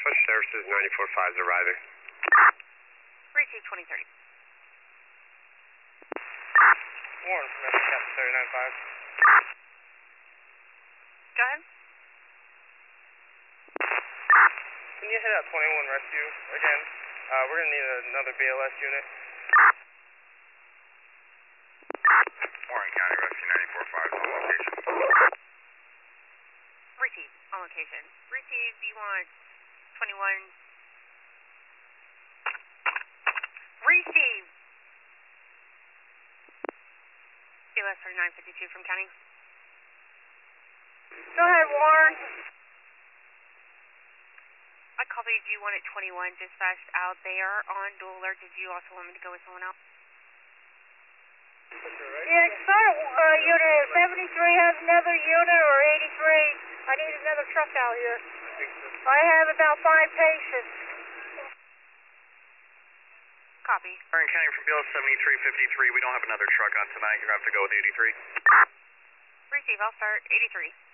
Push services 94.5 is arriving. Receive 2030. Warren from Captain 39.5. Go ahead. Can you hit at 21 rescue again? We're going to need another BLS unit. Warren County Rescue 94.5 on location. Receive on location. Receive, you want 21. Receive. BLS 3952 from county. Go ahead, Warren. I copied you one at 21, dispatched out there on dual alert. Did you also want me to go with someone else? Yeah, start unit 73 has another unit or 83. I need another truck out here. I have about 5 patients. Copy. Warren County from BLS 7353. We don't have another truck on tonight. You're going to have to go with 83. Receive, I'll start 83.